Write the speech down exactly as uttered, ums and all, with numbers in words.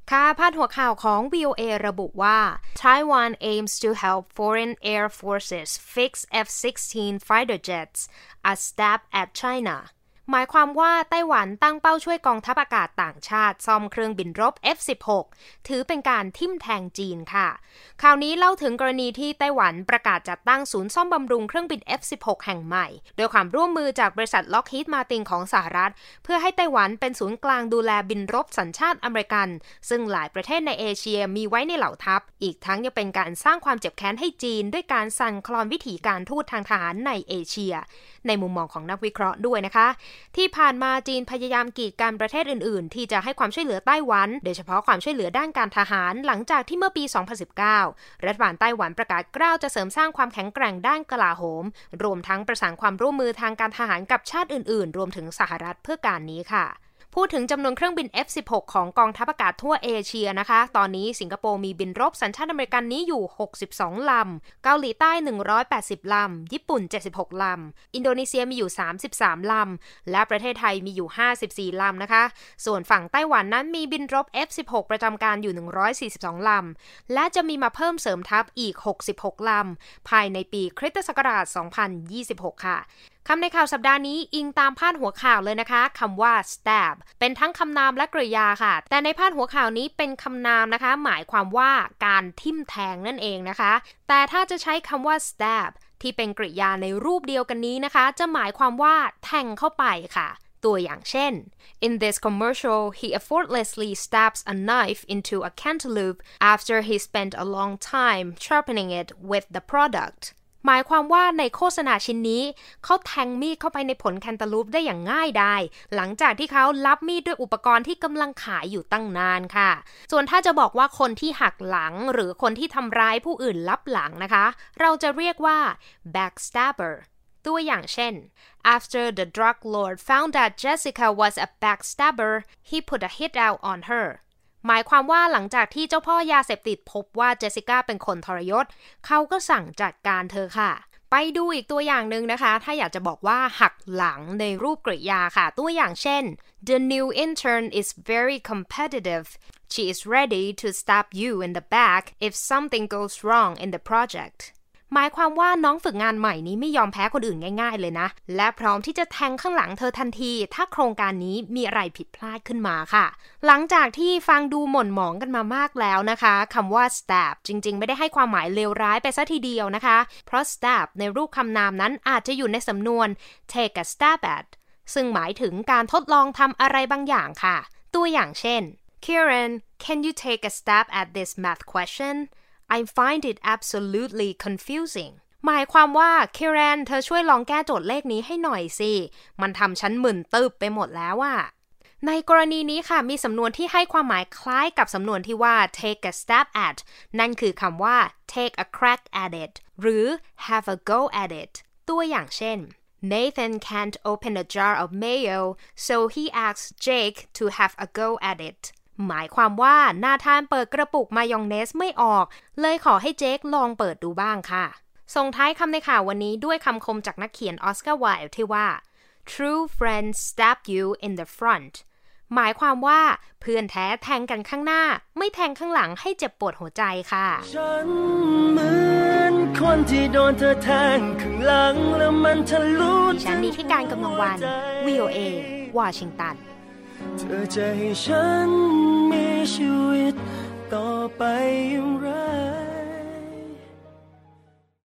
ค่ะพาดหัวข่าวของ วี โอ เอ ระบุว่า Taiwan aims to help foreign air forces fix เอฟ สิบหก fighter jets as stab at China หมายความว่าไต้หวันตั้งเป้าช่วยกองทัพอากาศต่างชาติซ่อมเครื่องบินรบ เอฟ สิบหก ถือเป็นการทิ่มแทงจีนค่ะข่าวนี้เล่าถึงกรณีที่ไต้หวันประกาศจัดตั้งศูนย์ซ่อมบำรุงเครื่องบิน เอฟ สิบหก แห่งใหม่โดยความร่วมมือจากบริษัท Lockheed Martin ของสหรัฐเพื่อให้ไต้หวันเป็นศูนย์กลางดูแลบินรบสัญชาติอเมริกันซึ่งหลายประเทศในเอเชียมีไว้ในเหล่าทัพอีกทั้งยังเป็นการสร้างความเจ็บแค้นให้จีนด้วยการสั่นคลอนวิถีการทูตทางทหารในเอเชียในมุมมองของนักวิเคราะห์ด้วยนะคะที่ผ่านมาจีนพยายามกีดกันประเทศอื่นๆที่จะให้ความช่วยเหลือไต้หวันโดยเฉพาะความช่วยเหลือด้านการทหารหลังจากที่เมื่อปี สองพันสิบเก้า รัฐบาลไต้หวันประกาศกล้าวจะเสริมสร้างความแข็งแกร่งด้านกลาโหมรวมทั้งประสานความร่วมมือทางการทหารกับชาติอื่นๆรวมถึงสหรัฐเพื่อการนี้ค่ะพูดถึงจำนวนเครื่องบิน เอฟ สิบหก ของกองทัพอากาศทั่วเอเชียนะคะตอนนี้สิงคโปร์มีบินรบสัญชาติอเมริกันนี้อยู่หกสิบสองลำเกาหลีใต้หนึ่งร้อยแปดสิบลำญี่ปุ่นเจ็ดสิบหกลำอินโดนีเซียมีอยู่สามสิบสามลำและประเทศไทยมีอยู่ห้าสิบสี่ลำนะคะส่วนฝั่งไต้หวันนั้นมีบินรบ เอฟ สิบหก ประจำการอยู่หนึ่งร้อยสี่สิบสองลำและจะมีมาเพิ่มเสริมทัพอีกหกสิบหกลำภายในปีคริสตศักราชสองพันยี่สิบหกค่ะคำในข่าวสัปดาห์นี้อิงตามพาดหัวข่าวเลยนะคะคำว่า stab เป็นทั้งคำนามและกริยาค่ะแต่ในพาดหัวข่าวนี้เป็นคำนามนะคะหมายความว่าการทิ่มแทงนั่นเองนะคะแต่ถ้าจะใช้คำว่า stab ที่เป็นกริยาในรูปเดียวกันนี้นะคะจะหมายความว่าแทงเข้าไปค่ะตัวอย่างเช่น In this commercial he effortlessly stabs a knife into a cantaloupe after he spent a long time sharpening it with the productหมายความว่าในโฆษณาชิ้นนี้เขาแทงมีดเข้าไปในผลแคนตาลูปได้อย่างง่ายดายหลังจากที่เขารับมีดด้วยอุปกรณ์ที่กำลังขายอยู่ตั้งนานค่ะส่วนถ้าจะบอกว่าคนที่หักหลังหรือคนที่ทำร้ายผู้อื่นลับหลังนะคะเราจะเรียกว่า backstabber ตัวอย่างเช่น After the drug lord found that Jessica was a backstabber he put a hit out on herหมายความว่าหลังจากที่เจ้าพ่อยาเสพติดพบว่าเจสสิก้าเป็นคนทรยศเขาก็สั่งจัดการเธอค่ะไปดูอีกตัวอย่างหนึ่งนะคะถ้าอยากจะบอกว่าหักหลังในรูปกริยาค่ะตัวอย่างเช่น The new intern is very competitive. She is ready to stab you in the back if something goes wrong in the projectหมายความว่าน้องฝึกงานใหม่นี้ไม่ยอมแพ้คนอื่นง่ายๆเลยนะและพร้อมที่จะแทงข้างหลังเธอทันทีถ้าโครงการนี้มีอะไรผิดพลาดขึ้นมาค่ะหลังจากที่ฟังดูหม่นหมองกันมามากแล้วนะคะคำว่า stab จริงๆไม่ได้ให้ความหมายเลวร้ายไปซะทีเดียวนะคะเพราะ stab ในรูปคำนามนั้นอาจจะอยู่ในสำนวน take a stab at ซึ่งหมายถึงการทดลองทำอะไรบางอย่างค่ะตัวอย่างเช่น Kieran can you take a stab at this math question?I find it absolutely confusing หมายความว่า Kieran เธอช่วยลองแก้โจทย์เลขนี้ให้หน่อยสิมันทำฉันมึนตึบไปหมดแล้วอะในกรณีนี้ค่ะมีสำนวนที่ให้ความหมายคล้ายกับสำนวนที่ว่า take a stab at นั่นคือคำว่า take a crack at it หรือ have a go at it ตัวอย่างเช่น Nathan can't open a jar of mayo so he asks Jake to have a go at itหมายความว่านาธานเปิดกระปุกมายองเนสไม่ออกเลยขอให้เจคลองเปิดดูบ้างค่ะส่งท้ายคำในข่าววันนี้ด้วยคำคมจากนักเขียนออสการ์ไวล์ที่ว่า True friends stab you in the front หมายความว่าเพื่อนแท้แทงกันข้างหน้าไม่แทงข้างหลังให้เจ็บปวดหัวใจค่ะฉันเหมือนคนที่โดนเธอแทงข้างหลังแล้วมันทะลุดิฉันนิธิการกำลังวัน วี โอ เอ วอชิงตันเธอจะให้ฉันมีชีวิตต่อไปอยู่